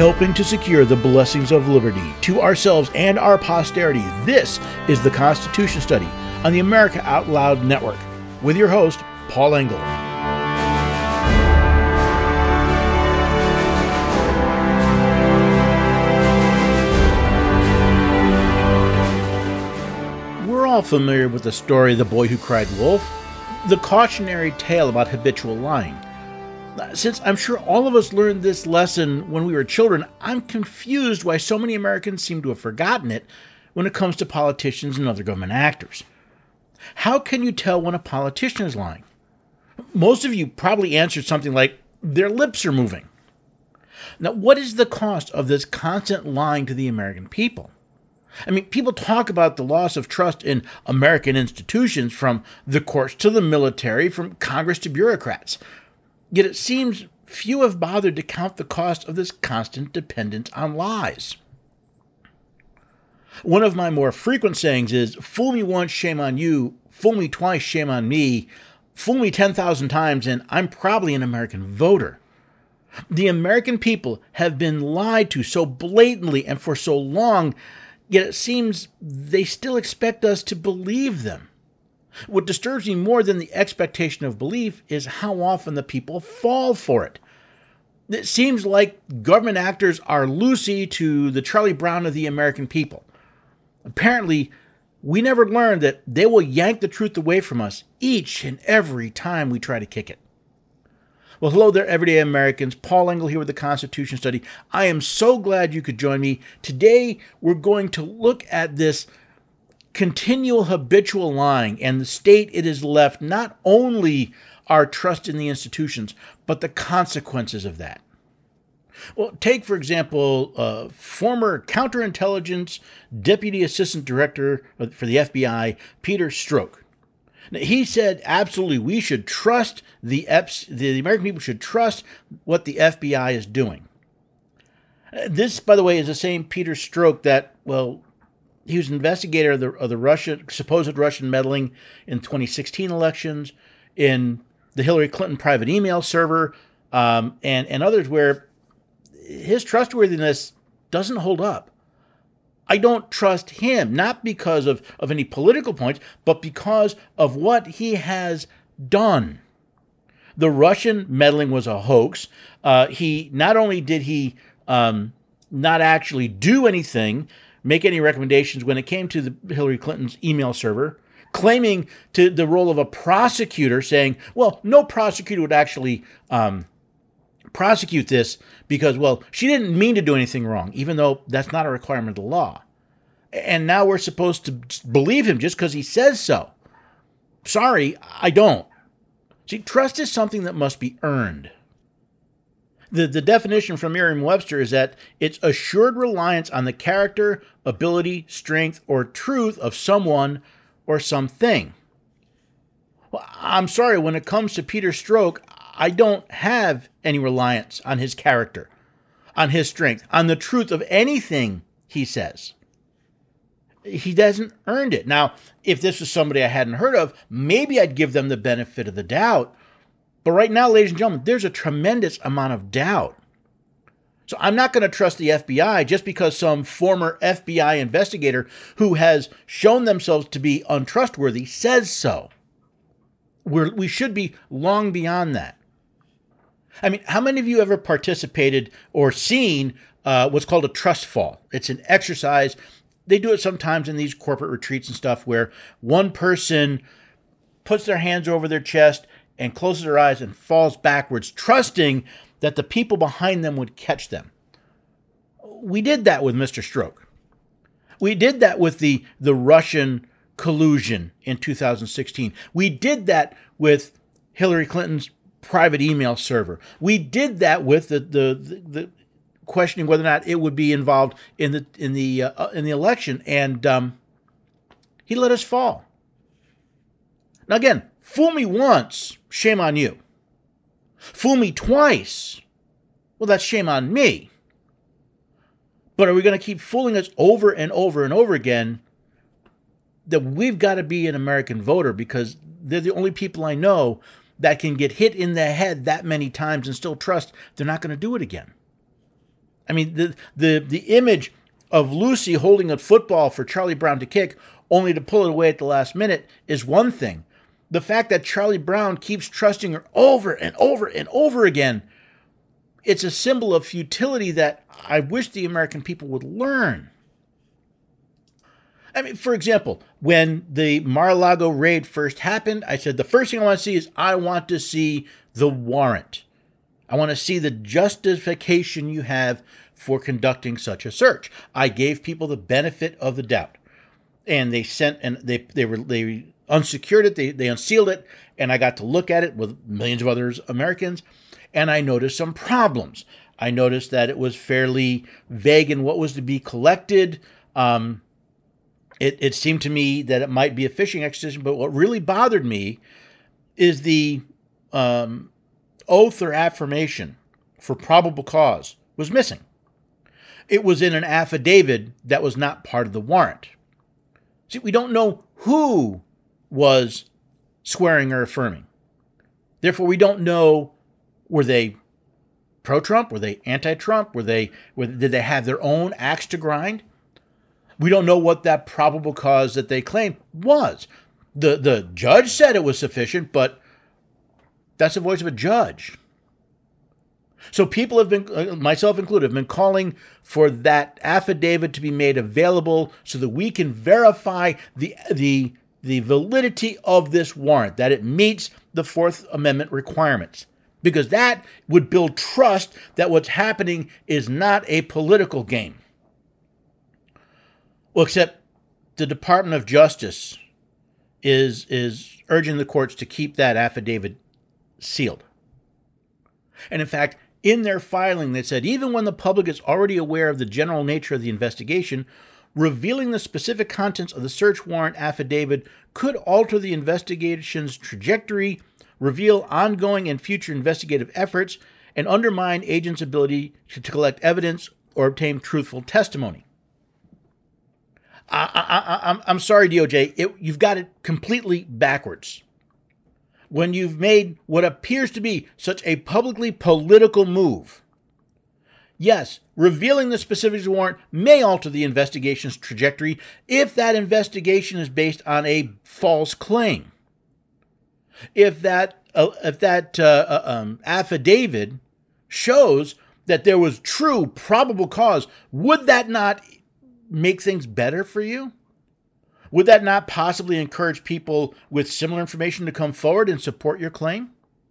helping to secure the blessings of liberty to ourselves and our posterity. This is the Constitution Study on the America Out Loud Network with your host, Paul Engel. We're all familiar with the story, The Boy Who Cried Wolf, the cautionary tale about habitual lying. Since I'm sure all of us learned this lesson when we were children, I'm confused why so many Americans seem to have forgotten it when it comes to politicians and other government actors. How can you tell when a politician is lying? Most of you probably answered something like, their lips are moving. Now, what is the cost of this constant lying to the American people? I mean, people talk about the loss of trust in American institutions, from the courts to the military, from Congress to bureaucrats. Yet it seems few have bothered to count the cost of this constant dependence on lies. One of my more frequent sayings is, fool me once, shame on you. Fool me twice, shame on me. Fool me 10,000 times, and I'm probably an American voter. The American people have been lied to so blatantly and for so long, yet it seems they still expect us to believe them. What disturbs me more than the expectation of belief is how often the people fall for it. It seems like government actors are Lucy to the Charlie Brown of the American people. Apparently, we never learned that they will yank the truth away from us each and every time we try to kick it. Well, hello there, everyday Americans. Paul Engel here with the Constitution Study. I am so glad you could join me. Today, we're going to look at this continual habitual lying and the state it has left not only our trust in the institutions, but the consequences of that. Well, take, for example, former counterintelligence deputy assistant director for the FBI, Peter Strzok. Now, he said, absolutely, we should trust the American people should trust what the FBI is doing. This, by the way, is the same Peter Strzok that, he was an investigator of the supposed Russian meddling in 2016 elections, in the Hillary Clinton private email server, and others where his trustworthiness doesn't hold up. I don't trust him, not because of any political points, but because of what he has done. The Russian meddling was a hoax. He not only did he not actually do anything, make any recommendations when it came to the Hillary Clinton's email server, claiming to the role of a prosecutor, saying, no prosecutor would actually prosecute this because, she didn't mean to do anything wrong, even though that's not a requirement of the law. And now we're supposed to believe him just because he says so. Sorry, I don't. See, trust is something that must be earned. The definition from Merriam-Webster is that it's assured reliance on the character, ability, strength, or truth of someone or something. Well, I'm sorry, when it comes to Peter Strzok, I don't have any reliance on his character, on his strength, on the truth of anything he says. He hasn't earned it. Now, if this was somebody I hadn't heard of, maybe I'd give them the benefit of the doubt. But right now, ladies and gentlemen, there's a tremendous amount of doubt. So I'm not going to trust the FBI just because some former FBI investigator who has shown themselves to be untrustworthy says so. We should be long beyond that. I mean, how many of you ever participated or seen what's called a trust fall? It's an exercise. They do it sometimes in these corporate retreats and stuff where one person puts their hands over their chest and closes their eyes and falls backwards, trusting that the people behind them would catch them. We did that with Mr. Strzok. We did that with the Russian collusion in 2016. We did that with Hillary Clinton's private email server. We did that with the questioning whether or not it would be involved in the election, and he let us fall. Now again, fool me once, shame on you. Fool me twice, that's shame on me. But are we going to keep fooling us over and over and over again? That we've got to be an American voter, because they're the only people I know that can get hit in the head that many times and still trust they're not going to do it again. I mean, the image of Lucy holding a football for Charlie Brown to kick, only to pull it away at the last minute, is one thing. The fact that Charlie Brown keeps trusting her over and over and over again, it's a symbol of futility that I wish the American people would learn. I mean, for example, when the Mar-a-Lago raid first happened, I said the first thing I want to see is I want to see the warrant. I want to see the justification you have for conducting such a search. I gave people the benefit of the doubt, and they unsecured it, they unsealed it, and I got to look at it with millions of other Americans, and I noticed some problems. I noticed that it was fairly vague in what was to be collected. It seemed to me that it might be a fishing expedition, but what really bothered me is the oath or affirmation for probable cause was missing. It was in an affidavit that was not part of the warrant. See, we don't know who was swearing or affirming. Therefore, we don't know, were they pro-Trump? Were they anti-Trump? Did they have their own axe to grind? We don't know what that probable cause that they claimed was. The judge said it was sufficient, but that's the voice of a judge. So people have been, myself included, have been calling for that affidavit to be made available so that we can verify the validity of this warrant, that it meets the Fourth Amendment requirements. Because that would build trust that what's happening is not a political game. Well, except the Department of Justice is urging the courts to keep that affidavit sealed. And in fact, in their filing, they said, even when the public is already aware of the general nature of the investigation, revealing the specific contents of the search warrant affidavit could alter the investigation's trajectory, reveal ongoing and future investigative efforts, and undermine agents' ability to collect evidence or obtain truthful testimony. I'm sorry, DOJ, you've got it completely backwards. When you've made what appears to be such a publicly political move, yes, revealing the specifics of the warrant may alter the investigation's trajectory if that investigation is based on a false claim. If that affidavit shows that there was true probable cause, would that not make things better for you? Would that not possibly encourage people with similar information to come forward and support your claim?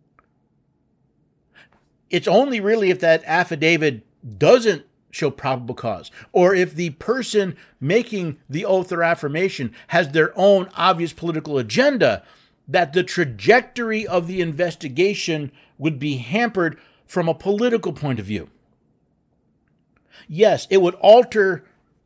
It's only really if that affidavit doesn't show probable cause, or if the person making the oath or affirmation has their own obvious political agenda, that the trajectory of the investigation would be hampered from a political point of view. Yes, it could alter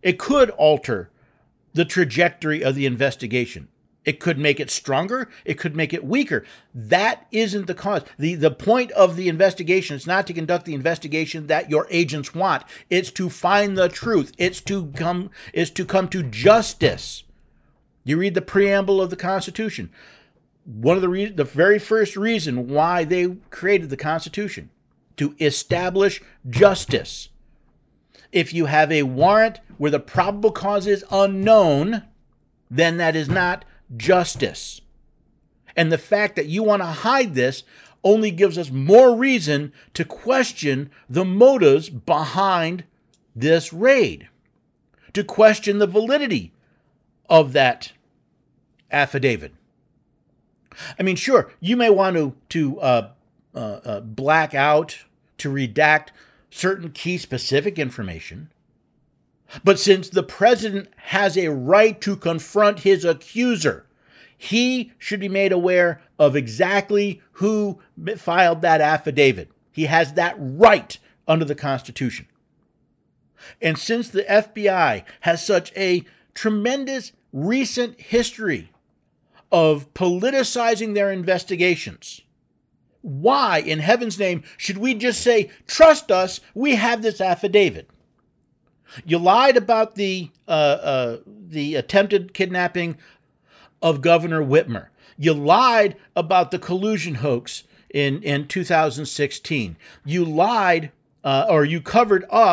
the trajectory of the investigation. It could make it stronger. It could make it weaker. That isn't the cause. The point of the investigation is not to conduct the investigation that your agents want. It's to find the truth. It's to come to justice. You read the preamble of the Constitution. One of the very first reason why they created the Constitution, to establish justice. If you have a warrant where the probable cause is unknown, then that is not justice. And the fact that you want to hide this only gives us more reason to question the motives behind this raid, to question the validity of that affidavit. I mean, sure, you may want to black out, to redact certain key specific information. But since the president has a right to confront his accuser, he should be made aware of exactly who filed that affidavit. He has that right under the Constitution. And since the FBI has such a tremendous recent history of politicizing their investigations, why, in heaven's name, should we just say, trust us, we have this affidavit? You lied about the attempted kidnapping of Governor Whitmer. You lied about the collusion hoax in 2016. You lied, or you covered up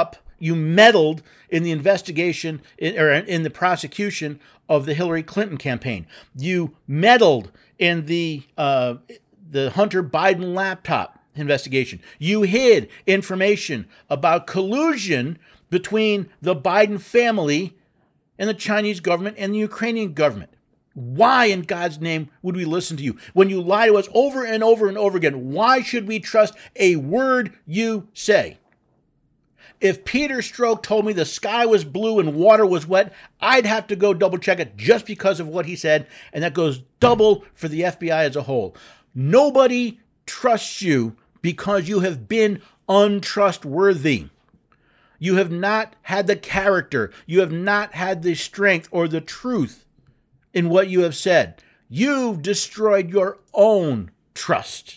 You meddled in the investigation or in the prosecution of the Hillary Clinton campaign. You meddled in the Hunter Biden laptop investigation. You hid information about collusion between the Biden family and the Chinese government and the Ukrainian government. Why in God's name would we listen to you? When you lie to us over and over and over again, why should we trust a word you say? If Peter Strzok told me the sky was blue and water was wet, I'd have to go double check it just because of what he said, and that goes double for the FBI as a whole. Nobody trusts you because you have been untrustworthy. You have not had the character. You have not had the strength or the truth in what you have said. You've destroyed your own trust.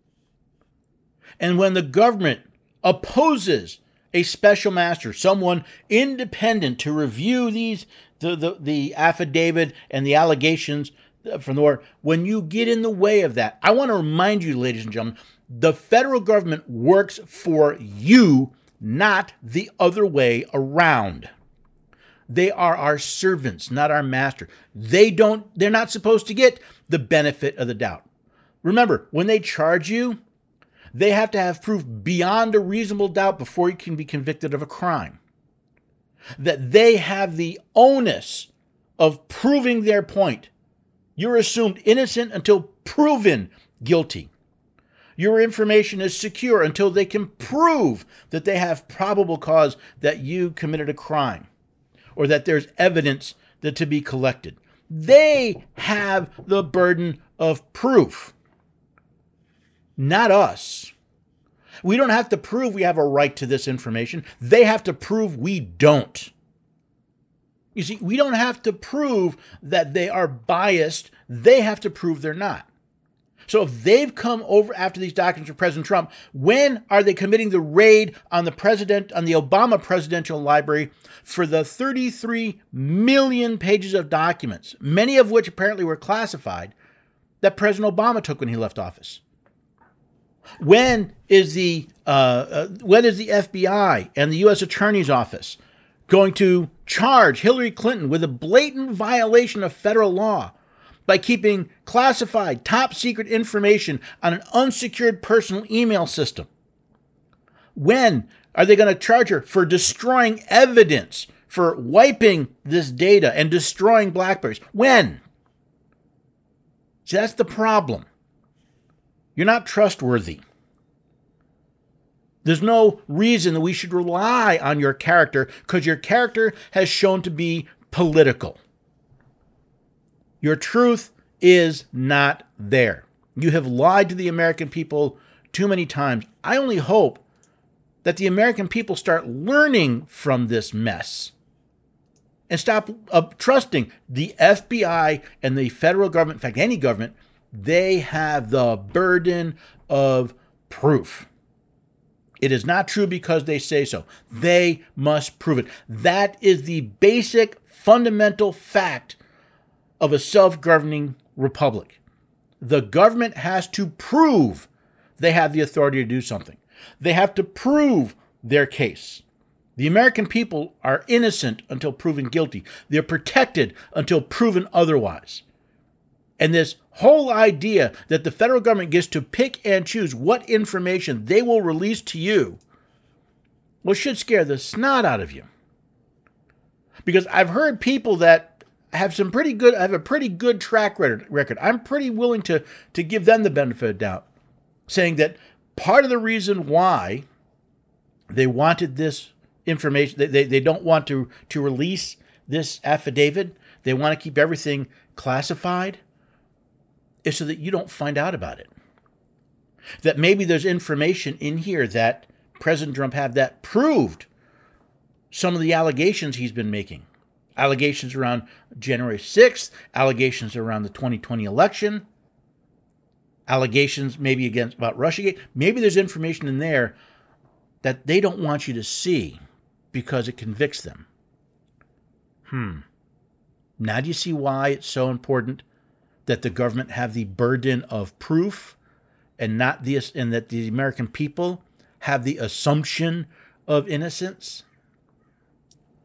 And when the government opposes a special master, someone independent to review the affidavit and the allegations from the war, when you get in the way of that, I want to remind you, ladies and gentlemen, the federal government works for you, not the other way around. They are our servants, not our master. They're not supposed to get the benefit of the doubt. Remember, when they charge you, they have to have proof beyond a reasonable doubt before you can be convicted of a crime. That they have the onus of proving their point. You're assumed innocent until proven guilty. Your information is secure until they can prove that they have probable cause that you committed a crime or that there's evidence that to be collected. They have the burden of proof. Not us. We don't have to prove we have a right to this information. They have to prove we don't. You see, we don't have to prove that they are biased. They have to prove they're not. So if they've come over after these documents for President Trump, when are they committing the raid on the Obama Presidential Library for the 33 million pages of documents, many of which apparently were classified, that President Obama took when he left office? When is the FBI and the U.S. Attorney's Office going to charge Hillary Clinton with a blatant violation of federal law by keeping classified, top secret information on an unsecured personal email system? When are they going to charge her for destroying evidence, for wiping this data and destroying BlackBerries? When? See, that's the problem. You're not trustworthy. There's no reason that we should rely on your character because your character has shown to be political. Your truth is not there. You have lied to the American people too many times. I only hope that the American people start learning from this mess and stop trusting the FBI and the federal government, in fact, any government. They have the burden of proof. It is not true because they say so. They must prove it. That is the basic, fundamental fact of a self-governing republic. The government has to prove they have the authority to do something. They have to prove their case. The American people are innocent until proven guilty. They're protected until proven otherwise. And this whole idea that the federal government gets to pick and choose what information they will release to you, well, should scare the snot out of you. Because I've heard people that have a pretty good track record. I'm pretty willing to give them the benefit of doubt, saying that part of the reason why they wanted this information, they don't want to release this affidavit, they want to keep everything classified, is so that you don't find out about it. That maybe there's information in here that President Trump had that proved some of the allegations he's been making. Allegations around January 6th, allegations around the 2020 election, allegations maybe about Russiagate. Maybe there's information in there that they don't want you to see because it convicts them. Now do you see why it's so important that the government have the burden of proof and that the American people have the assumption of innocence?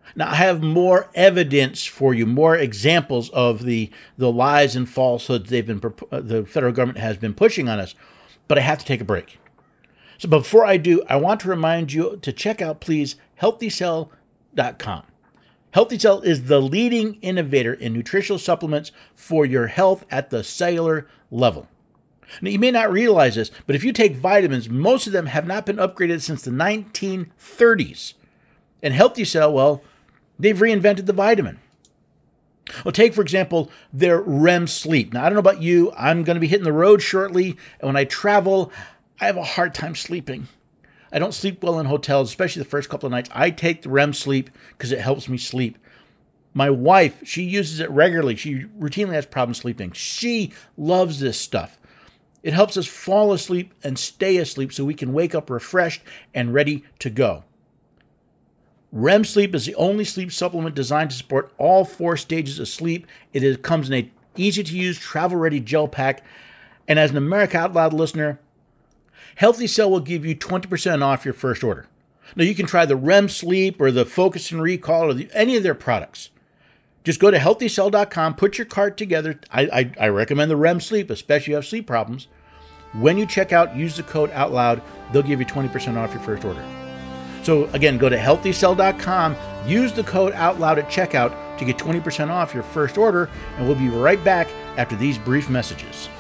Now, I have more evidence for you, more examples of the lies and falsehoods the federal government has been pushing on us, but I have to take a break. So before I do, I want to remind you to check out, please, HealthyCell.com. Healthy Cell is the leading innovator in nutritional supplements for your health at the cellular level. Now, you may not realize this, but if you take vitamins, most of them have not been upgraded since the 1930s. And Healthy Cell, well, they've reinvented the vitamin. Well, take, for example, their REM sleep. Now, I don't know about you. I'm going to be hitting the road shortly, and when I travel, I have a hard time sleeping. I don't sleep well in hotels, especially the first couple of nights. I take the REM sleep because it helps me sleep. My wife, she uses it regularly. She routinely has problems sleeping. She loves this stuff. It helps us fall asleep and stay asleep so we can wake up refreshed and ready to go. REM sleep is the only sleep supplement designed to support all 4 stages of sleep. Comes in a easy-to-use, travel-ready gel pack. And as an America Out Loud listener, Healthy Cell will give you 20% off your first order. Now, you can try the REM sleep or the Focus and Recall or any of their products. Just go to HealthyCell.com, put your cart together. I recommend the REM sleep, especially if you have sleep problems. When you check out, use the code OUTLOUD. They'll give you 20% off your first order. So again, go to HealthyCell.com, use the code OUTLOUD at checkout to get 20% off your first order, and we'll be right back after these brief messages.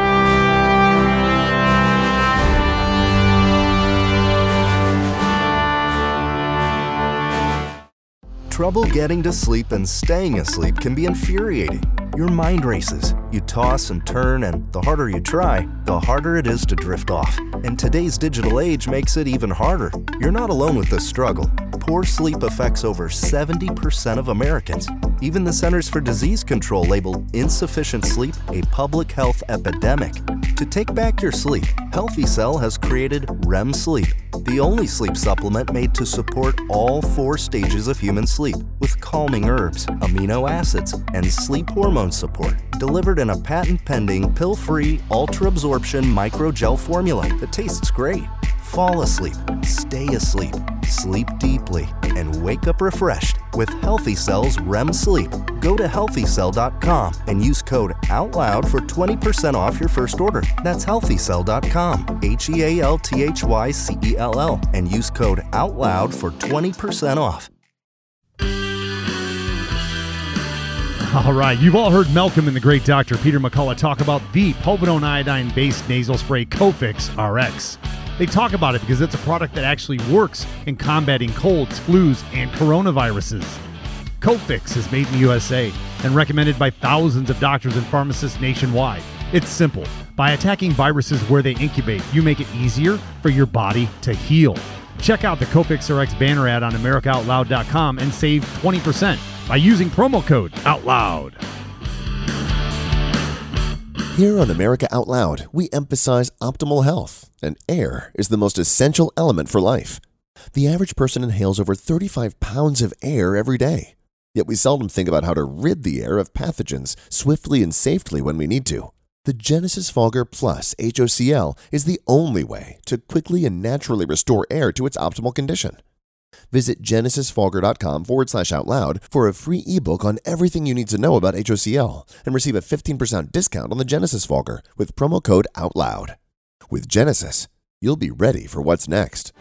Trouble getting to sleep and staying asleep can be infuriating. Your mind races, you toss and turn, and the harder you try, the harder it is to drift off. And today's digital age makes it even harder. You're not alone with this struggle. Poor sleep affects over 70% of Americans. Even the Centers for Disease Control labeled insufficient sleep a public health epidemic. To take back your sleep, Healthy Cell has created REM Sleep, the only sleep supplement made to support all 4 stages of human sleep with calming herbs, amino acids, and sleep hormone support, delivered in a patent-pending, pill-free, ultra-absorption microgel formula that tastes great. Fall asleep, stay asleep, sleep deeply, and wake up refreshed with Healthy Cell's REM Sleep. Go to HealthyCell.com and use code OUTLOUD for 20% off your first order. That's HealthyCell.com, HealthyCell, and use code OUTLOUD for 20% off. All right, you've all heard Malcolm and the great Dr. Peter McCullough talk about the povidone iodine-based nasal spray Cofix RX. They talk about it because it's a product that actually works in combating colds, flus, and coronaviruses. Cofix is made in the USA and recommended by thousands of doctors and pharmacists nationwide. It's simple. By attacking viruses where they incubate, you make it easier for your body to heal. Check out the Cofix RX banner ad on AmericaOutloud.com and save 20% by using promo code OUTLOUD. Here on America Out Loud, we emphasize optimal health, and air is the most essential element for life. The average person inhales over 35 pounds of air every day, yet we seldom think about how to rid the air of pathogens swiftly and safely when we need to. The Genesis Fogger Plus HOCl is the only way to quickly and naturally restore air to its optimal condition. Visit genesisfogger.com/outloud for a free ebook on everything you need to know about HOCl and receive a 15% discount on the Genesis Fogger with promo code OUTLOUD. With Genesis, you'll be ready for what's next.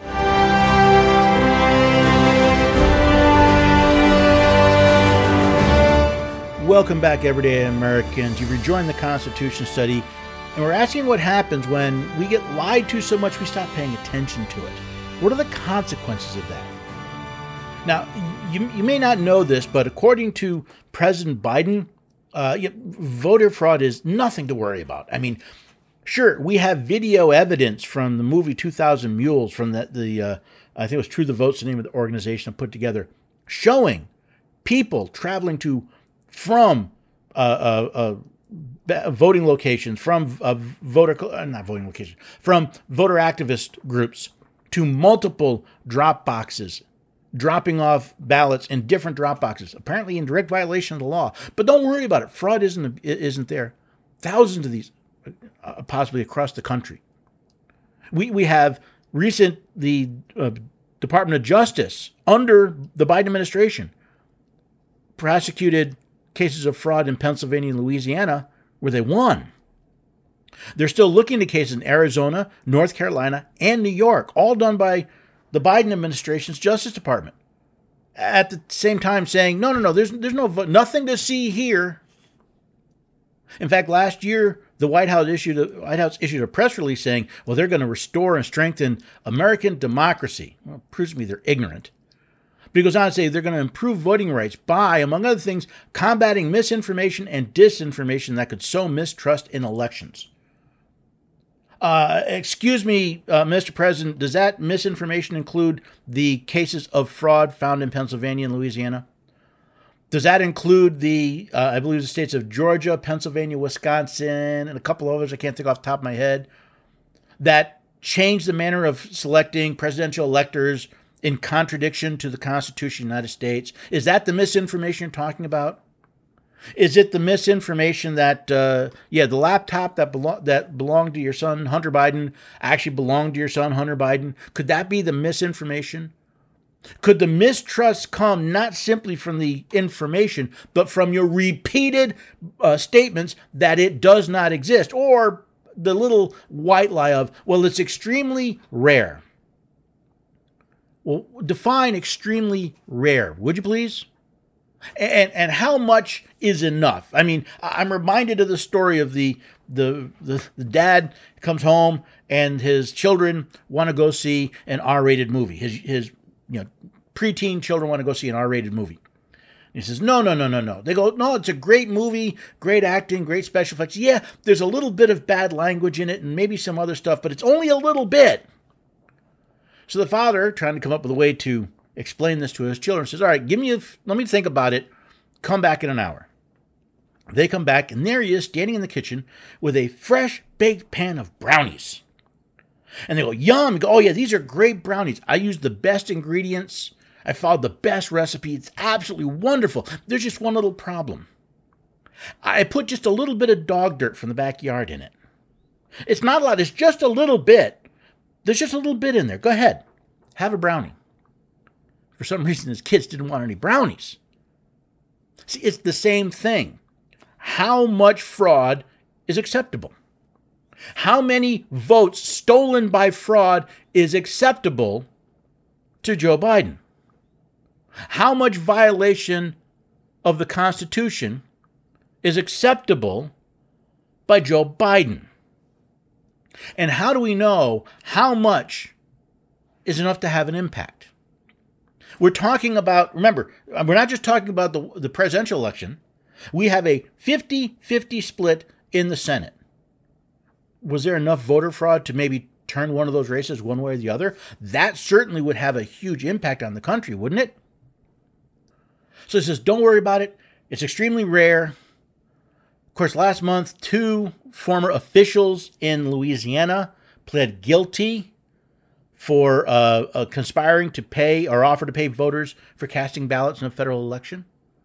Welcome back, everyday Americans. You've rejoined the Constitution Study, and we're asking what happens when we get lied to so much we stop paying attention to it. What are the consequences of that? Now, you may not know this, but according to President Biden, voter fraud is nothing to worry about. I mean, sure, we have video evidence from the movie 2,000 Mules, from I think it was True the Vote's the name of the organization I put together, showing people traveling from voting locations, from voter activist groups to multiple drop boxes, dropping off ballots in different drop boxes, apparently in direct violation of the law. But don't worry about it. Fraud isn't there. Thousands of these, possibly across the country. We have the Department of Justice under the Biden administration prosecuted cases of fraud in Pennsylvania and Louisiana where they won. They're still looking into cases in Arizona, North Carolina, and New York, all done by the Biden administration's Justice Department. At the same time saying, no, there's nothing to see here. In fact, last year, the White House issued a press release saying, well, they're going to restore and strengthen American democracy. Well, it proves to me they're ignorant. But he goes on to say they're going to improve voting rights by, among other things, combating misinformation and disinformation that could sow mistrust in elections. Excuse me, Mr. President, does that misinformation include the cases of fraud found in Pennsylvania and Louisiana? Does that include I believe the states of Georgia, Pennsylvania, Wisconsin, and a couple others I can't think off the top of my head, that changed the manner of selecting presidential electors in contradiction to the Constitution of the United States? Is that the misinformation you're talking about? Is it the misinformation that, the laptop that belonged to your son, Hunter Biden, actually belonged to your son, Hunter Biden? Could that be the misinformation? Could the mistrust come not simply from the information, but from your repeated statements that it does not exist? Or the little white lie of, well, it's extremely rare. Well, define extremely rare, would you please? And how much is enough? I mean, I'm reminded of the story of the dad comes home and his children want to go see an R-rated movie. His preteen children want to go see an R-rated movie. And he says, no. They go, no, it's a great movie, great acting, great special effects. Yeah, there's a little bit of bad language in it and maybe some other stuff, but it's only a little bit. So the father, trying to come up with a way to explain this to his children, says, all right, let me think about it. Come back in an hour. They come back, and there he is, standing in the kitchen with a fresh baked pan of brownies. And they go, yum. They go, oh yeah, these are great brownies. I used the best ingredients. I followed the best recipe. It's absolutely wonderful. There's just one little problem. I put just a little bit of dog dirt from the backyard in it. It's not a lot. It's just a little bit. There's just a little bit in there. Go ahead. Have a brownie. For some reason, his kids didn't want any brownies. See, it's the same thing. How much fraud is acceptable? How many votes stolen by fraud is acceptable to Joe Biden? How much violation of the Constitution is acceptable by Joe Biden? And how do we know how much is enough to have an impact? We're talking about, remember, we're not just talking about the presidential election. We have a 50-50 split in the Senate. Was there enough voter fraud to maybe turn one of those races one way or the other? That certainly would have a huge impact on the country, wouldn't it? So it says, don't worry about it. It's extremely rare. Of course, last month, 2 former officials in Louisiana pled guilty for conspiring to pay or offer to pay voters for casting ballots in a federal election.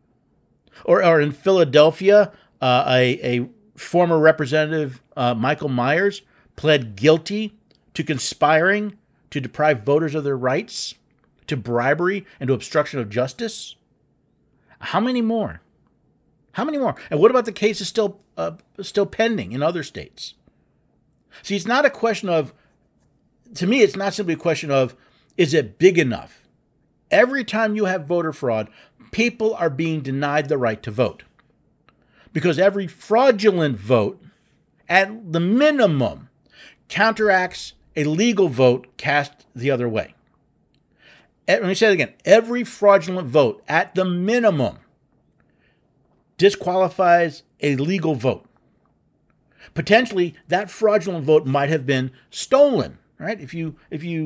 Or in Philadelphia, a former representative, Michael Myers, pled guilty to conspiring to deprive voters of their rights, to bribery, and to obstruction of justice. How many more? How many more? And what about the cases still pending in other states? See, it's not a question of, to me, it's not simply a question of, is it big enough? Every time you have voter fraud, people are being denied the right to vote. Because every fraudulent vote, at the minimum, counteracts a legal vote cast the other way. Let me say it again. Every fraudulent vote, at the minimum, disqualifies a legal vote. Potentially, that fraudulent vote might have been stolen. Right? If you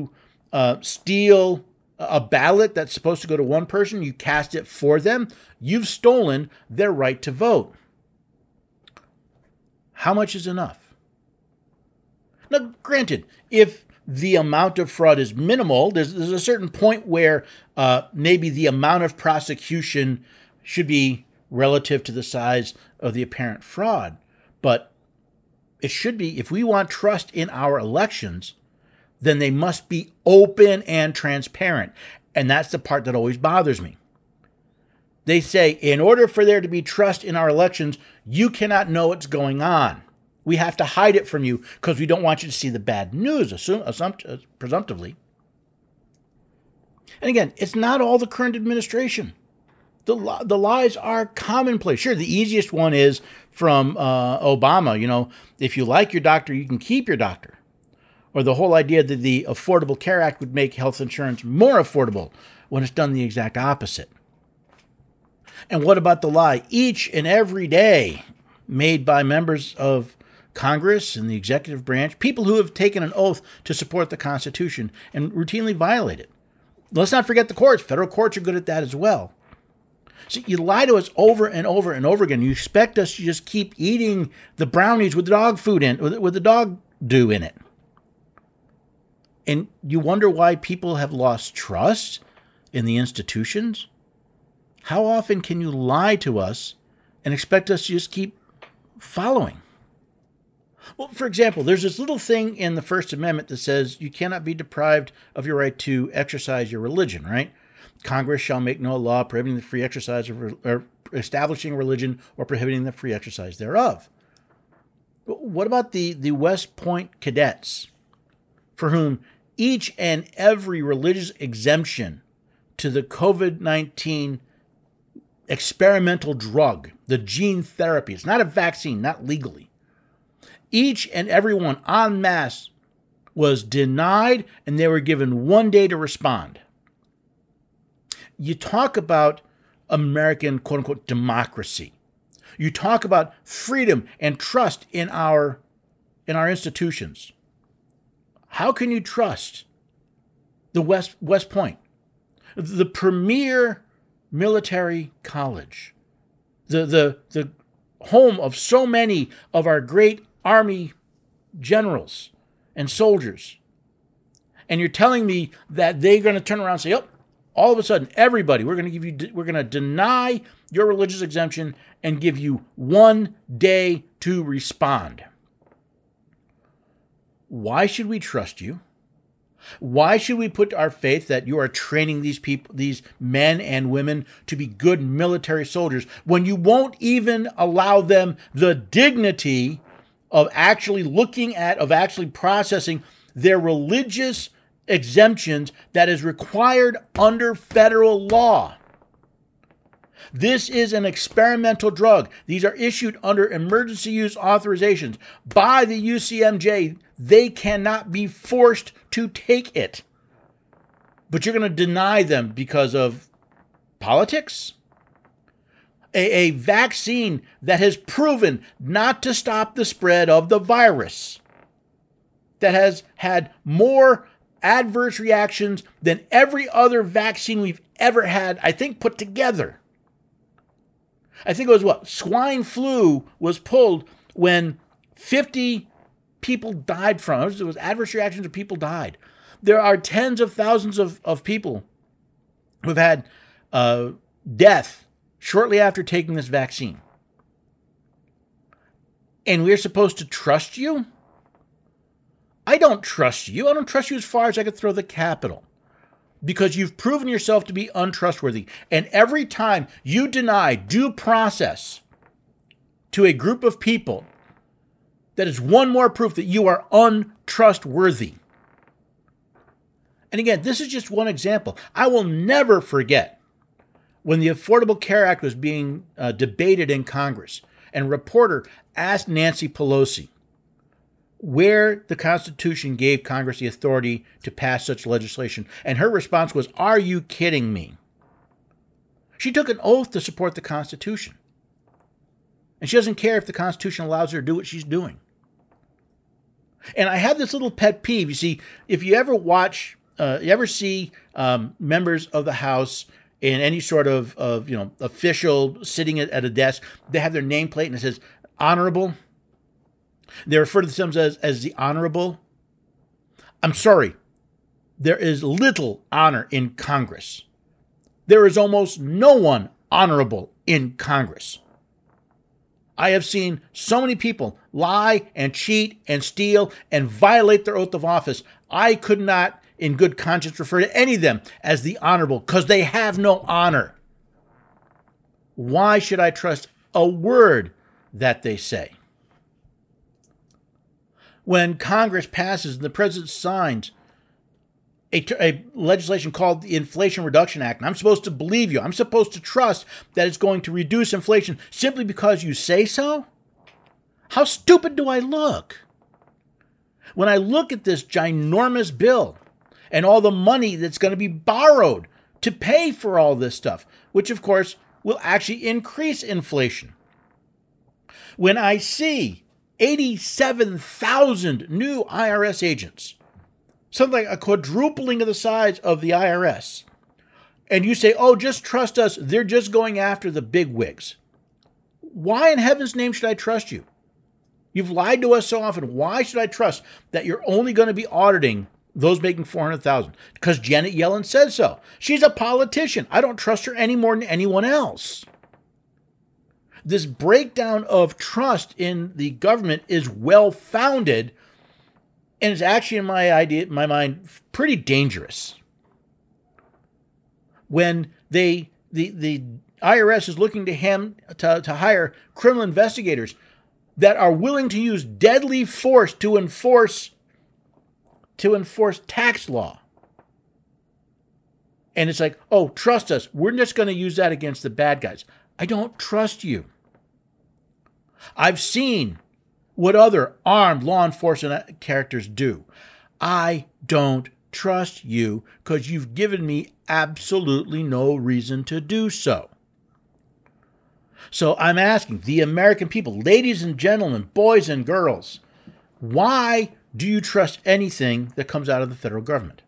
steal a ballot that's supposed to go to one person, you cast it for them, you've stolen their right to vote. How much is enough? Now, granted, if the amount of fraud is minimal, there's a certain point where maybe the amount of prosecution should be relative to the size of the apparent fraud. But it should be, if we want trust in our elections, then they must be open and transparent. And that's the part that always bothers me. They say, in order for there to be trust in our elections, you cannot know what's going on. We have to hide it from you because we don't want you to see the bad news, presumptively. And again, it's not all the current administration. The lies are commonplace. Sure, the easiest one is from Obama. If you like your doctor, you can keep your doctor. Or the whole idea that the Affordable Care Act would make health insurance more affordable when it's done the exact opposite. And what about the lie each and every day made by members of Congress and the executive branch, people who have taken an oath to support the Constitution and routinely violate it? Let's not forget the courts. Federal courts are good at that as well. So you lie to us over and over and over again. You expect us to just keep eating the brownies with the dog food with the dog dew in it. And you wonder why people have lost trust in the institutions? How often can you lie to us and expect us to just keep following? Well, for example, there's this little thing in the First Amendment that says you cannot be deprived of your right to exercise your religion, right? Congress shall make no law prohibiting the free exercise or establishing religion or prohibiting the free exercise thereof. What about the West Point cadets, for whom each and every religious exemption to the COVID-19 experimental drug, the gene therapy, it's not a vaccine, not legally, each and every one en masse was denied, and they were given 1 day to respond. You talk about American, quote unquote, democracy. You talk about freedom and trust in our institutions. How can you trust the West Point, the premier military college, the home of so many of our great Army generals and soldiers, and you're telling me that they're going to turn around and say, "Oh, all of a sudden, everybody, we're going to deny your religious exemption and give you 1 day to respond"? Why should we trust you? Why should we put our faith that you are training these people, these men and women, to be good military soldiers when you won't even allow them the dignity of actually processing their religious exemptions that is required under federal law? This is an experimental drug. These are issued under emergency use authorizations by the UCMJ. They cannot be forced to take it. But you're going to deny them because of politics? A vaccine that has proven not to stop the spread of the virus, that has had more adverse reactions than every other vaccine we've ever had, I think, put together. I think it was swine flu was pulled when 50 people died from it. It was adverse reactions of people died. There are tens of thousands of people who've had death shortly after taking this vaccine. And we're supposed to trust you? I don't trust you. I don't trust you as far as I could throw the Capitol, because you've proven yourself to be untrustworthy. And every time you deny due process to a group of people, that is one more proof that you are untrustworthy. And again, this is just one example. I will never forget when the Affordable Care Act was being debated in Congress, and a reporter asked Nancy Pelosi where the Constitution gave Congress the authority to pass such legislation. And her response was, "Are you kidding me?" She took an oath to support the Constitution. And she doesn't care if the Constitution allows her to do what she's doing. And I have this little pet peeve. You see, if you ever see members of the House in any sort of official sitting at a desk, they have their nameplate and it says honorable. They refer to themselves as the honorable. I'm sorry. There is little honor in Congress. There is almost no one honorable in Congress. I have seen so many people lie and cheat and steal and violate their oath of office. I could not, in good conscience, refer to any of them as the honorable, because they have no honor. Why should I trust a word that they say? When Congress passes and the president signs a legislation called the Inflation Reduction Act, and I'm supposed to believe you, I'm supposed to trust that it's going to reduce inflation simply because you say so? How stupid do I look? When I look at this ginormous bill and all the money that's going to be borrowed to pay for all this stuff, which of course will actually increase inflation. When I see 87,000 new IRS agents, something like a quadrupling of the size of the IRS, and you say, oh, just trust us, they're just going after the big wigs. Why in heaven's name should I trust you? You've lied to us so often. Why should I trust that you're only going to be auditing those making $400,000? Because Janet Yellen said so. She's a politician. I don't trust her any more than anyone else. This breakdown of trust in the government is well-founded, and it's actually, in my mind, pretty dangerous. When the IRS is looking to hire criminal investigators that are willing to use deadly force to enforce tax law. And it's like, oh, trust us. We're just going to use that against the bad guys. I don't trust you. I've seen what other armed law enforcement characters do. I don't trust you because you've given me absolutely no reason to do so. So I'm asking the American people, ladies and gentlemen, boys and girls, why do you trust anything that comes out of the federal government?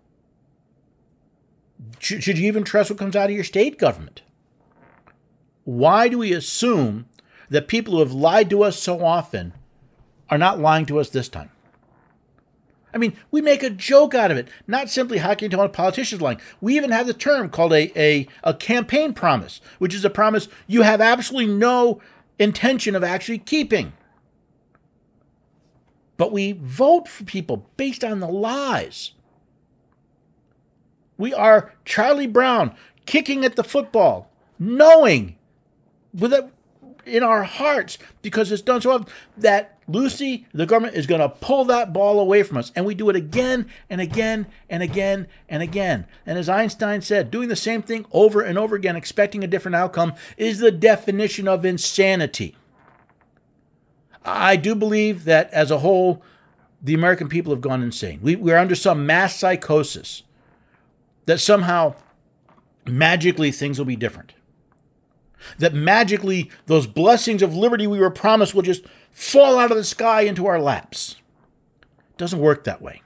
Should you even trust what comes out of your state government? Why do we assume that people who have lied to us so often are not lying to us this time? I mean, we make a joke out of it. Not simply how can you tell a politician's lying. We even have the term called a campaign promise, which is a promise you have absolutely no intention of actually keeping. But we vote for people based on the lies. We are Charlie Brown kicking at the football, knowing in our hearts, because it's done so often, that Lucy, the government, is going to pull that ball away from us. And we do it again and again and again and again. And as Einstein said, doing the same thing over and over again, expecting a different outcome, is the definition of insanity. I do believe that as a whole, the American people have gone insane. We're under some mass psychosis that somehow, magically, things will be different. That magically those blessings of liberty we were promised will just fall out of the sky into our laps. It doesn't work that way.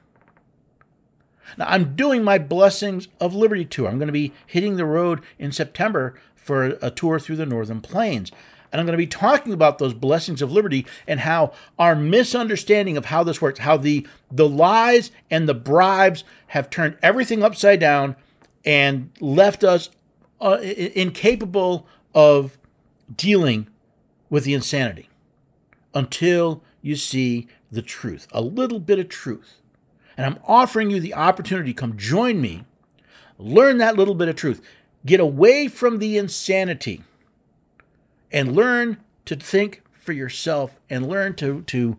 Now, I'm doing my Blessings of Liberty tour. I'm going to be hitting the road in September for a tour through the Northern Plains. And I'm going to be talking about those blessings of liberty and how our misunderstanding of how this works, how the lies and the bribes have turned everything upside down and left us incapable of dealing with the insanity until you see the truth, a little bit of truth. And I'm offering you the opportunity to come join me, learn that little bit of truth, get away from the insanity, and learn to think for yourself and learn to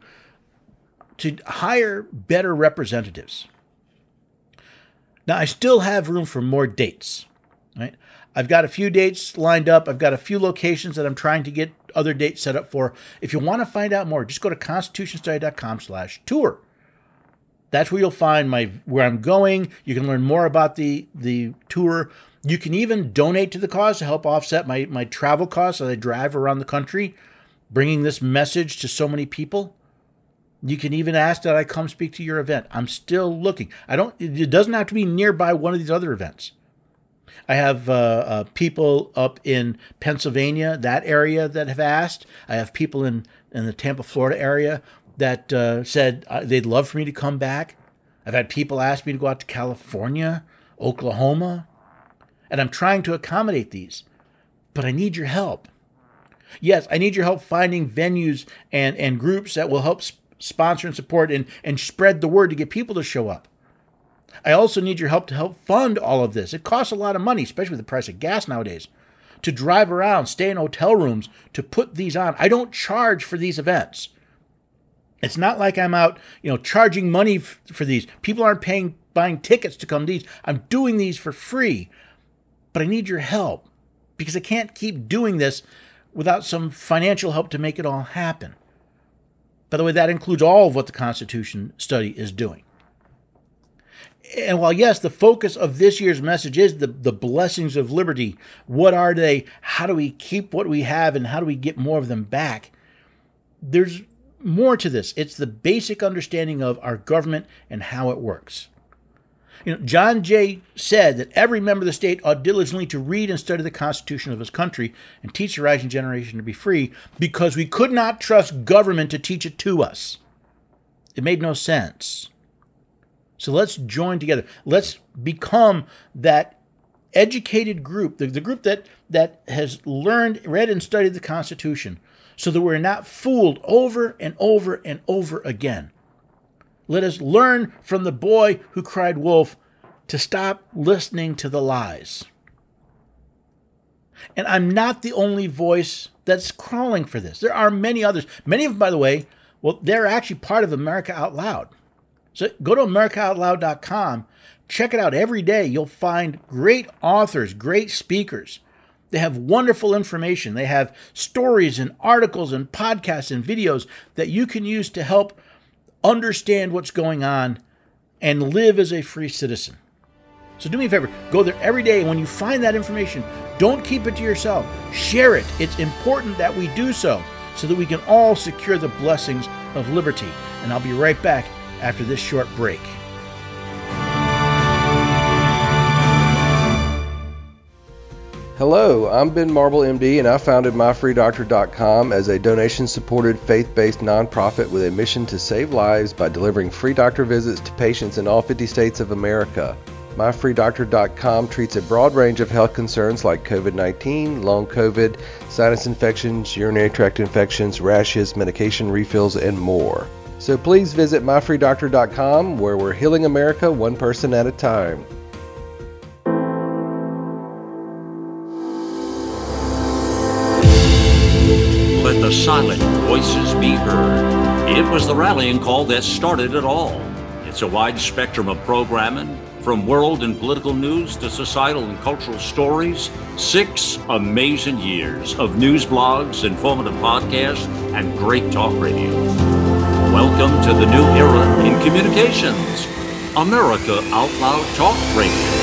hire better representatives. Now, I still have room for more dates, right? I've got a few dates lined up. I've got a few locations that I'm trying to get other dates set up for. If you want to find out more, just go to constitutionstudy.com/tour. That's where you'll find where I'm going. You can learn more about the tour. You can even donate to the cause to help offset my travel costs as I drive around the country, bringing this message to so many people. You can even ask that I come speak to your event. I'm still looking. It doesn't have to be nearby one of these other events. I have people up in Pennsylvania, that area, that have asked. I have people in the Tampa, Florida area that said they'd love for me to come back. I've had people ask me to go out to California, Oklahoma, and I'm trying to accommodate these. But I need your help. Yes, I need your help finding venues and groups that will help sponsor and support and spread the word to get people to show up. I also need your help to help fund all of this. It costs a lot of money, especially with the price of gas nowadays, to drive around, stay in hotel rooms, to put these on. I don't charge for these events. It's not like I'm out, charging money for these. People aren't buying tickets to come to these. I'm doing these for free, but I need your help because I can't keep doing this without some financial help to make it all happen. By the way, that includes all of what the Constitution Study is doing. And while, yes, the focus of this year's message is the blessings of liberty, what are they? How do we keep what we have and how do we get more of them back? There's more to this. It's the basic understanding of our government and how it works. John Jay said that every member of the state ought diligently to read and study the Constitution of his country and teach the rising generation to be free because we could not trust government to teach it to us. It made no sense. So let's join together. Let's become that educated group, the group that has learned, read, and studied the Constitution so that we're not fooled over and over and over again. Let us learn from the boy who cried wolf to stop listening to the lies. And I'm not the only voice that's crawling for this. There are many others. Many of them, by the way, they're actually part of America Out Loud. So go to AmericaOutloud.com. Check it out. Every day you'll find great authors, great speakers. They have wonderful information. They have stories and articles and podcasts and videos that you can use to help understand what's going on and live as a free citizen. So do me a favor, go there every day, and when you find that information, don't keep it to yourself. Share it. It's important that we do so that we can all secure the blessings of liberty. And I'll be right back after this short break. Hello, I'm Ben Marble, MD, and I founded MyFreeDoctor.com as a donation-supported, faith-based nonprofit with a mission to save lives by delivering free doctor visits to patients in all 50 states of America. MyFreeDoctor.com treats a broad range of health concerns like COVID-19, long COVID, sinus infections, urinary tract infections, rashes, medication refills, and more. So please visit MyFreeDoctor.com, where we're healing America one person at a time. Let the silent voices be heard. It was the rallying call that started it all. It's a wide spectrum of programming, from world and political news to societal and cultural stories. 6 amazing years of news blogs, informative podcasts, and great talk radio. Welcome to the new era in communications. America Out Loud Talk Radio.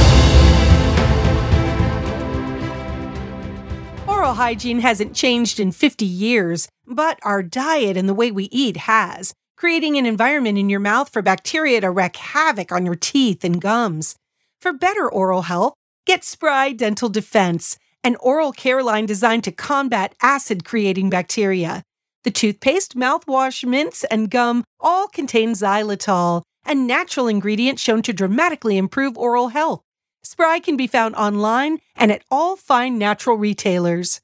Oral hygiene hasn't changed in 50 years, but our diet and the way we eat has, creating an environment in your mouth for bacteria to wreak havoc on your teeth and gums. For better oral health, get Spry Dental Defense, an oral care line designed to combat acid-creating bacteria. The toothpaste, mouthwash, mints, and gum all contain xylitol, a natural ingredient shown to dramatically improve oral health. Spry can be found online and at all fine natural retailers.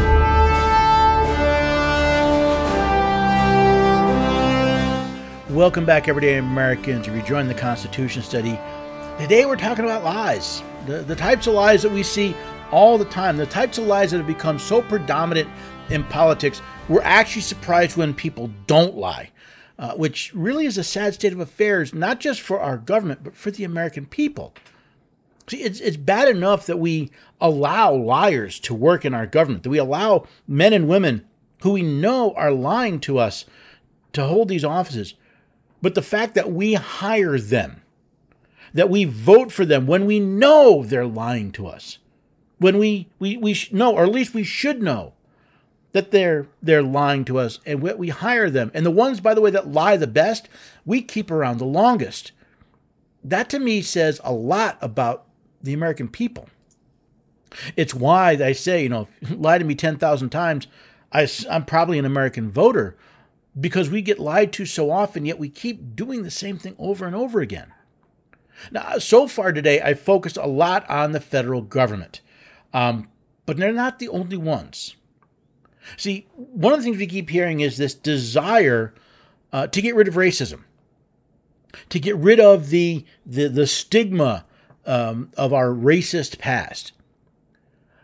Welcome back, everyday Americans. If you join the Constitution Study, today we're talking about lies. The types of lies that we see all the time, the types of lies that have become so predominant in politics, we're actually surprised when people don't lie, which really is a sad state of affairs, not just for our government, but for the American people. See, it's bad enough that we allow liars to work in our government, that we allow men and women who we know are lying to us to hold these offices. But the fact that we hire them, that we vote for them when we know they're lying to us, when we know, or at least we should know, that they're lying to us, and we hire them. And the ones, by the way, that lie the best, we keep around the longest. That to me says a lot about the American people. It's why I say, lie to me 10,000 times, I'm probably an American voter, because we get lied to so often, yet we keep doing the same thing over and over again. Now, so far today, I focused a lot on the federal government, but they're not the only ones. See, one of the things we keep hearing is this desire to get rid of racism, to get rid of the stigma of our racist past.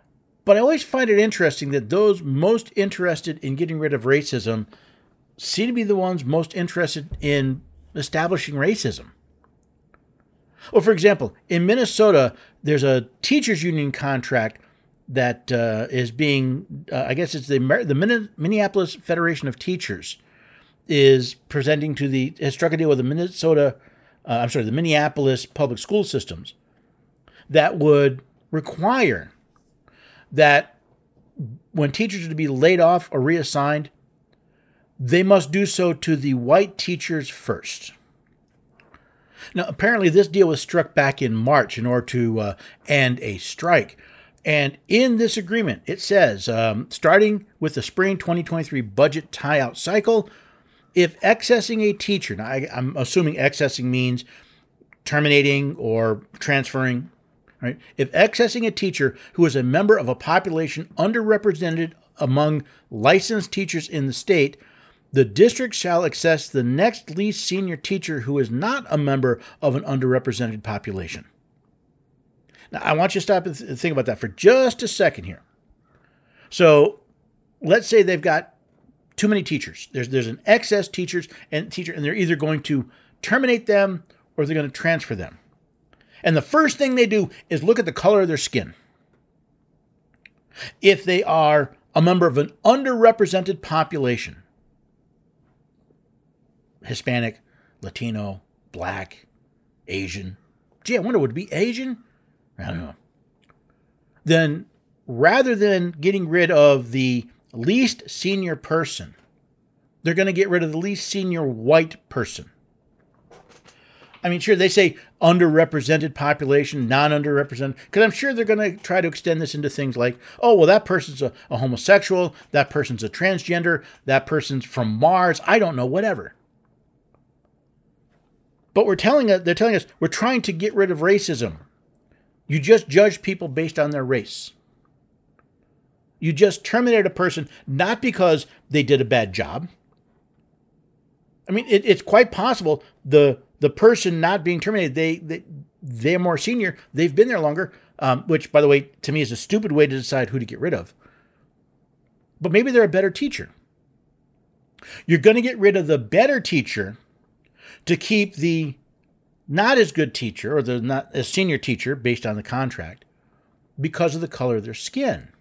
But I always find it interesting that those most interested in getting rid of racism seem to be the ones most interested in establishing racism. Well, for example, in Minnesota, there's a teachers union contract that is being, I guess it's the Minneapolis Federation of Teachers is presenting to has struck a deal with the the Minneapolis public school systems that would require that when teachers are to be laid off or reassigned, they must do so to the white teachers first. Now, apparently this deal was struck back in March in order to end a strike. And in this agreement, it says, starting with the spring 2023 budget tie-out cycle, if accessing a teacher, now I'm assuming accessing means terminating or transferring, right? If accessing a teacher who is a member of a population underrepresented among licensed teachers in the state, the district shall access the next least senior teacher who is not a member of an underrepresented population. Now, I want you to stop and think about that for just a second here. So let's say they've got too many teachers. There's an excess teacher, and they're either going to terminate them or they're going to transfer them. And the first thing they do is look at the color of their skin. If they are a member of an underrepresented population, Hispanic, Latino, Black, Asian. Gee, I wonder, would it be Asian? I don't know. Then rather than getting rid of the least senior person, they're going to get rid of the least senior white person. I mean, sure, they say underrepresented population, non-underrepresented, because I'm sure they're going to try to extend this into things like, oh, well, that person's a homosexual, that person's a transgender, that person's from Mars, I don't know, whatever. But they're telling us we're trying to get rid of racism. You just judge people based on their race. You just terminate a person not because they did a bad job. I mean, it's quite possible the person not being terminated, they're more senior, they've been there longer, which, by the way, to me is a stupid way to decide who to get rid of. But maybe they're a better teacher. You're going to get rid of the better teacher to keep the not as good teacher or the not as senior teacher based on the contract because of the color of their skin.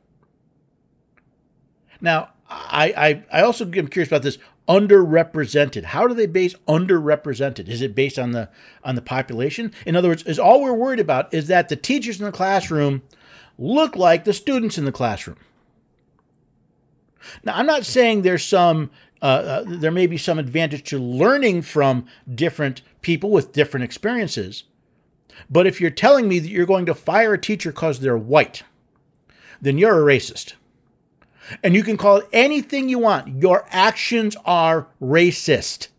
Now, I also am curious about this underrepresented. How do they base underrepresented? Is it based on the population? In other words, is all we're worried about is that the teachers in the classroom look like the students in the classroom. Now, I'm not saying there's there may be some advantage to learning from different people with different experiences. But if you're telling me that you're going to fire a teacher because they're white, then you're a racist. And you can call it anything you want. Your actions are racist.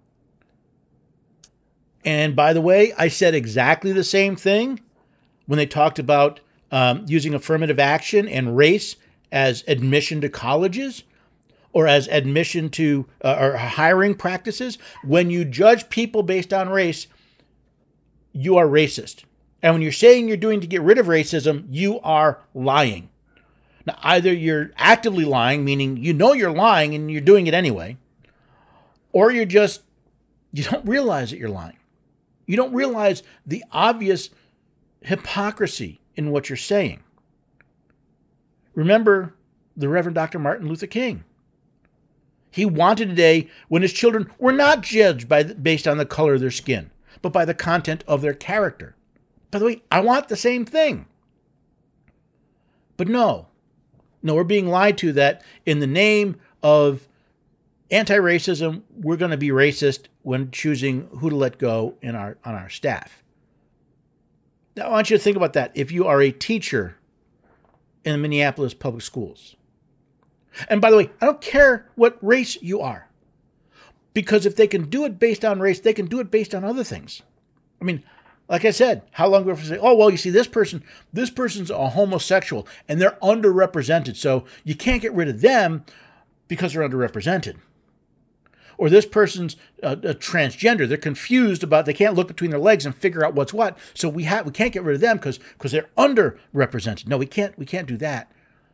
And by the way, I said exactly the same thing when they talked about using affirmative action and race as admission to colleges or as admission to or hiring practices. When you judge people based on race, you are racist. And when you're saying you're doing to get rid of racism, you are lying. Now, either you're actively lying, meaning you know you're lying and you're doing it anyway, or you don't realize that you're lying. You don't realize the obvious hypocrisy in what you're saying. Remember the Reverend Dr. Martin Luther King. He wanted a day when his children were not judged based on the color of their skin, but by the content of their character. By the way, I want the same thing. But no, we're being lied to that in the name of anti-racism, we're going to be racist when choosing who to let go on our staff. Now, I want you to think about that. If you are a teacher in the Minneapolis public schools, and by the way, I don't care what race you are, because if they can do it based on race, they can do it based on other things. I mean, like I said, how long do we have to say, oh, well, you see, this person's a homosexual and they're underrepresented, so you can't get rid of them because they're underrepresented. Or this person's a transgender. They're confused they can't look between their legs and figure out what's what, so we can't get rid of them because they're underrepresented. No, we can't do that.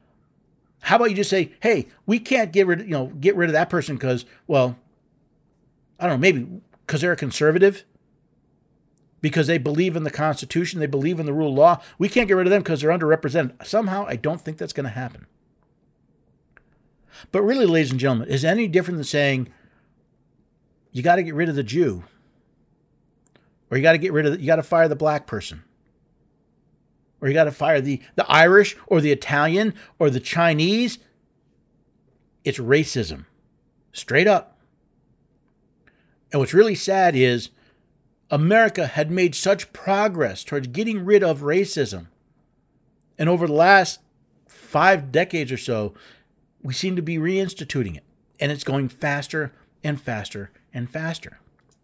How about you just say, hey, we can't get rid of that person because, well, I don't know, maybe because they're a conservative, because they believe in the Constitution, they believe in the rule of law. We can't get rid of them because they're underrepresented. Somehow, I don't think that's going to happen. But really, ladies and gentlemen, is it any different than saying you got to get rid of the Jew, or you got to fire the black person, or you got to fire the Irish or the Italian or the Chinese? It's racism, straight up. And what's really sad is America had made such progress towards getting rid of racism. And over the last 5 decades or so, we seem to be reinstituting it. And it's going faster and faster and faster.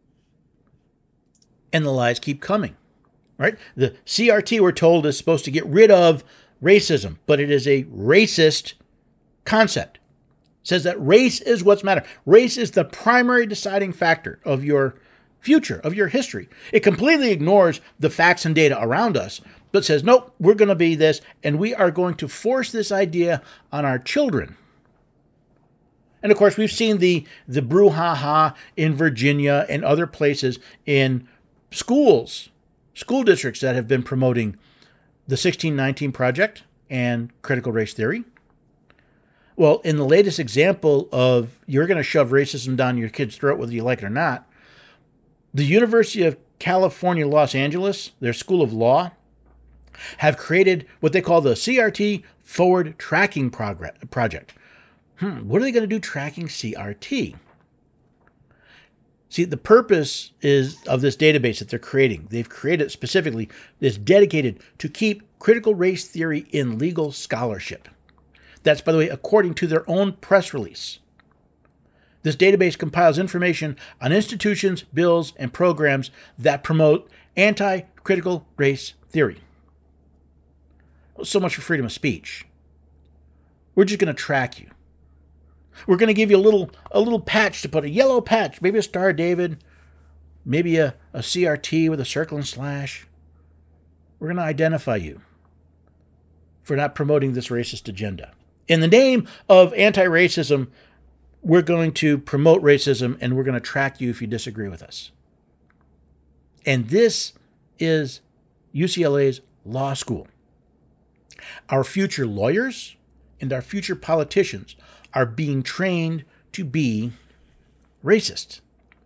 And the lies keep coming, right? The CRT, we're told, is supposed to get rid of racism, but it is a racist concept. It says that race is what's matter. Race is the primary deciding factor of your future, of your history. It completely ignores the facts and data around us, but says, nope, we're going to be this, and we are going to force this idea on our children. And of course, we've seen the brouhaha in Virginia and other places in schools, school districts that have been promoting the 1619 Project and critical race theory. Well, in the latest example of you're going to shove racism down your kid's throat whether you like it or not, the University of California, Los Angeles, their School of Law, have created what they call the CRT Forward Tracking Project. What are they going to do tracking CRT? See, the purpose of this database that they're creating. They've created specifically this dedicated to keep critical race theory in legal scholarship. That's, by the way, according to their own press release. This database compiles information on institutions, bills, and programs that promote anti-critical race theory. Well, so much for freedom of speech. We're just going to track you. We're going to give you a little patch to put, a yellow patch, maybe a Star of David, maybe a CRT with a circle and slash. We're going to identify you for not promoting this racist agenda. In the name of anti-racism, we're going to promote racism, and we're going to track you if you disagree with us. And this is UCLA's law school. Our future lawyers and our future politicians are being trained to be racist.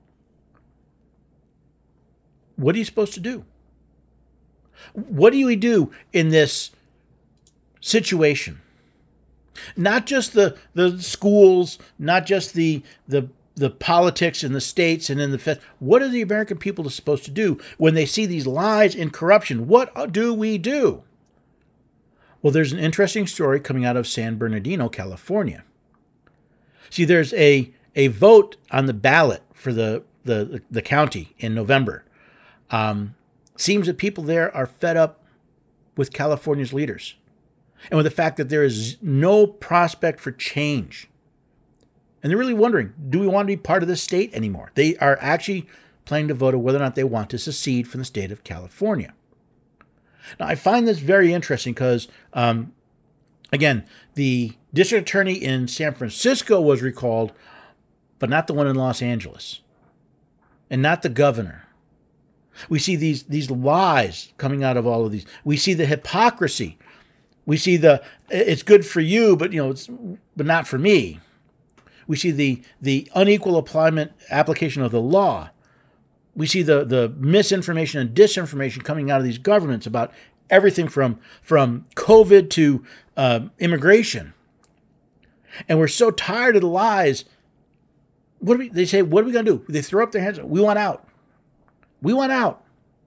What are you supposed to do? What do we do in this situation? Not just the schools, not just the politics in the states and in the Fed. What are the American people supposed to do when they see these lies and corruption? What do we do? Well, there's an interesting story coming out of San Bernardino, California. See, there's a vote on the ballot for the county in November. Seems that people there are fed up with California's leaders and with the fact that there is no prospect for change. And they're really wondering, do we want to be part of this state anymore? They are actually planning to vote on whether or not they want to secede from the state of California. Now, I find this very interesting because, again, the district attorney in San Francisco was recalled, but not the one in Los Angeles, and not the governor. We see these lies coming out of all of these. We see the hypocrisy. We see it's good for you, but but not for me. We see the unequal application of the law. We see the misinformation and disinformation coming out of these governments about everything from COVID to immigration. And we're so tired of the lies. They say, what are we going to do? They throw up their hands. We want out. We want out.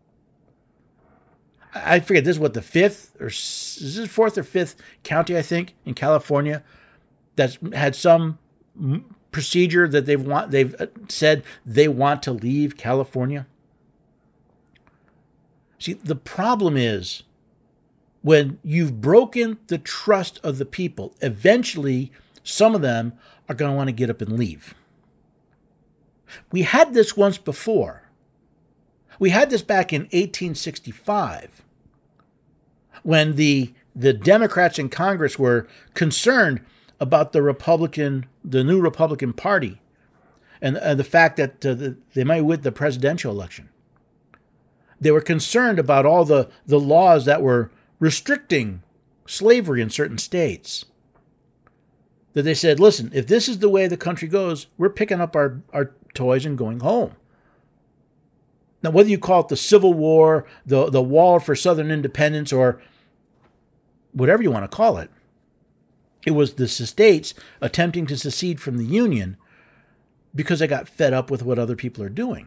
I forget, this is what, the fourth or fifth county, I think, in California that's had some procedure that they've said they want to leave California. See, the problem is when you've broken the trust of the people, eventually some of them are going to want to get up and leave. We had this once before. We had this back in 1865 when the Democrats in Congress were concerned about the new Republican Party, and the fact that they might win the presidential election. They were concerned about all the laws that were restricting slavery in certain states. That they said, listen, if this is the way the country goes, we're picking up our toys and going home. Now, whether you call it the Civil War, the War for Southern Independence, or whatever you want to call it, it was the states attempting to secede from the Union because they got fed up with what other people are doing.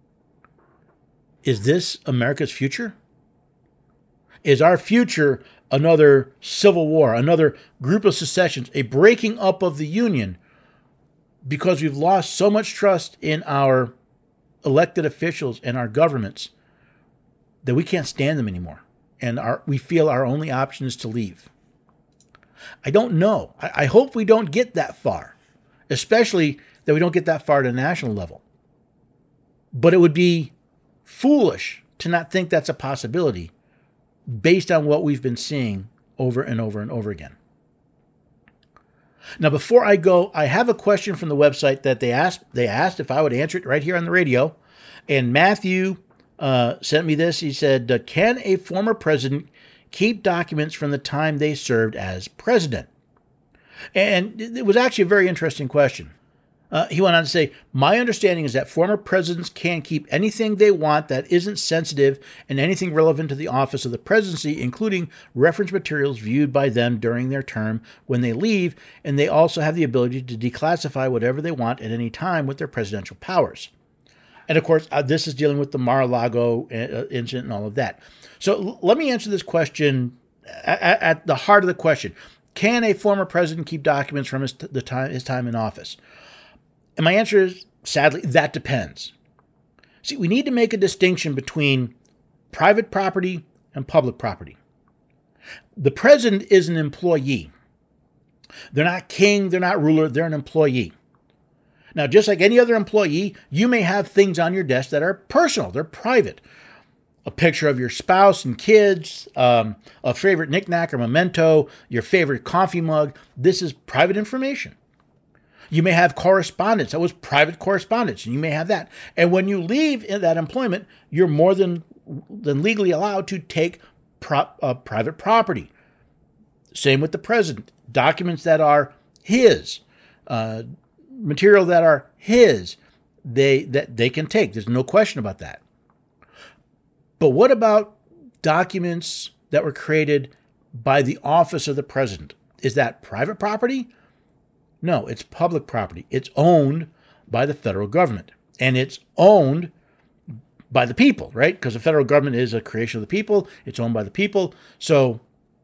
Is this America's future? Is our future another civil war, another group of secessions, a breaking up of the Union because we've lost so much trust in our elected officials and our governments that we can't stand them anymore, and we feel our only option is to leave? I don't know. I hope we don't get that far, especially that we don't get that far at a national level. But it would be foolish to not think that's a possibility based on what we've been seeing over and over and over again. Now, before I go, I have a question from the website that they asked if I would answer it right here on the radio. And Matthew sent me this. He said, can a former president keep documents from the time they served as president? And it was actually a very interesting question. He went on to say, my understanding is that former presidents can keep anything they want that isn't sensitive and anything relevant to the office of the presidency, including reference materials viewed by them during their term when they leave, and they also have the ability to declassify whatever they want at any time with their presidential powers. And of course, this is dealing with the Mar-a-Lago incident and all of that. So let me answer this question at the heart of the question. Can a former president keep documents from his time in office? And my answer is, sadly, that depends. See, we need to make a distinction between private property and public property. The president is an employee. They're not king, they're not ruler, they're an employee. Now, just like any other employee, you may have things on your desk that are personal, they're private. A picture of your spouse and kids, a favorite knickknack or memento, your favorite coffee mug. This is private information. You may have correspondence. That was private correspondence, and you may have that. And when you leave in that employment, you're more than legally allowed to take private property. Same with the president. Documents that are his, material that are his, they can take. There's no question about that. But what about documents that were created by the office of the president? Is that private property? No, it's public property. It's owned by the federal government, and it's owned by the people, right? Because the federal government is a creation of the people. It's owned by the people. So,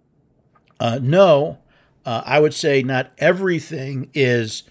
no, I would say not everything is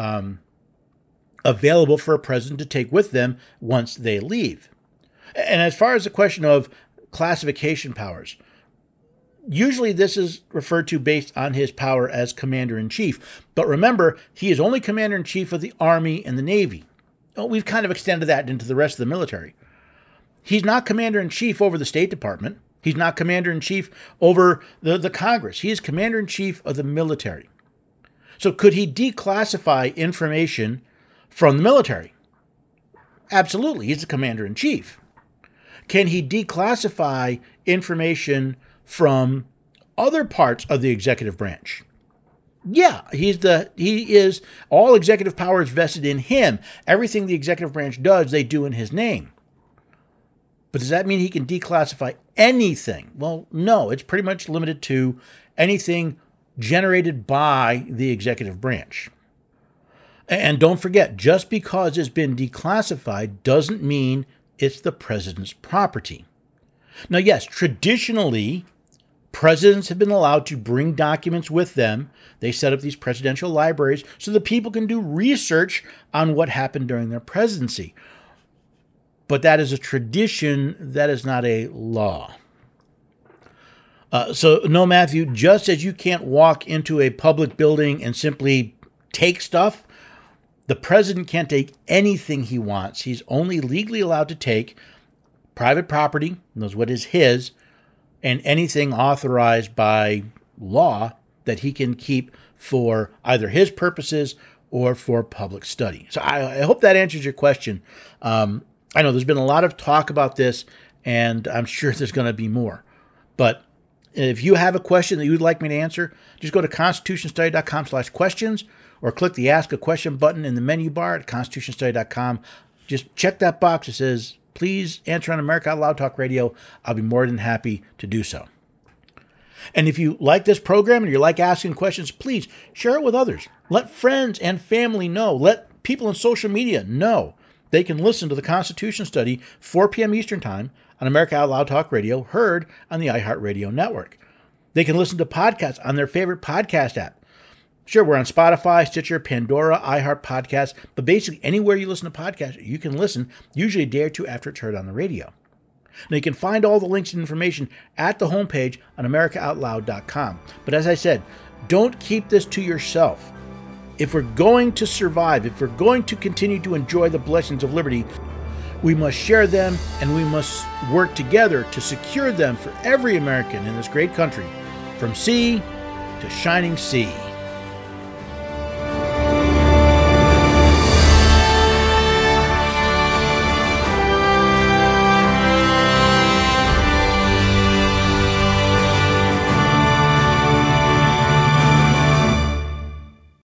available for a president to take with them once they leave. And as far as the question of classification powers, usually this is referred to based on his power as commander-in-chief. But remember, he is only commander-in-chief of the Army and the Navy. Well, we've kind of extended that into the rest of the military. He's not commander-in-chief over the State Department. He's not commander-in-chief over the Congress. He is commander-in-chief of the military. So could he declassify information from the military? Absolutely. He's the commander-in-chief. Can he declassify information from other parts of the executive branch? Yeah, he is all executive powers vested in him. Everything the executive branch does, they do in his name. But does that mean he can declassify anything? Well, no, it's pretty much limited to anything generated by the executive branch. And don't forget, just because it's been declassified doesn't mean it's the president's property. Now, yes, traditionally, presidents have been allowed to bring documents with them. They set up these presidential libraries so that people can do research on what happened during their presidency. But that is a tradition, that is not a law. So, no, Matthew, just as you can't walk into a public building and simply take stuff, the president can't take anything he wants. He's only legally allowed to take private property, knows what is his, and anything authorized by law that he can keep for either his purposes or for public study. So I hope that answers your question. I know there's been a lot of talk about this, and I'm sure there's going to be more. But if you have a question that you would like me to answer, just go to constitutionstudy.com/questions or click the Ask a Question button in the menu bar at constitutionstudy.com. Just check that box that says, please answer on America Out Loud Talk Radio. I'll be more than happy to do so. And if you like this program and you like asking questions, please share it with others. Let friends and family know. Let people in social media know they can listen to the Constitution Study 4 p.m. Eastern Time on America Out Loud Talk Radio, heard on the iHeartRadio network. They can listen to podcasts on their favorite podcast app. Sure, we're on Spotify, Stitcher, Pandora, iHeart Podcasts, but basically anywhere you listen to podcasts, you can listen, usually a day or two after it's heard on the radio. Now, you can find all the links and information at the homepage on AmericaOutloud.com. But as I said, don't keep this to yourself. If we're going to survive, if we're going to continue to enjoy the blessings of liberty, we must share them and we must work together to secure them for every American in this great country, from sea to shining sea.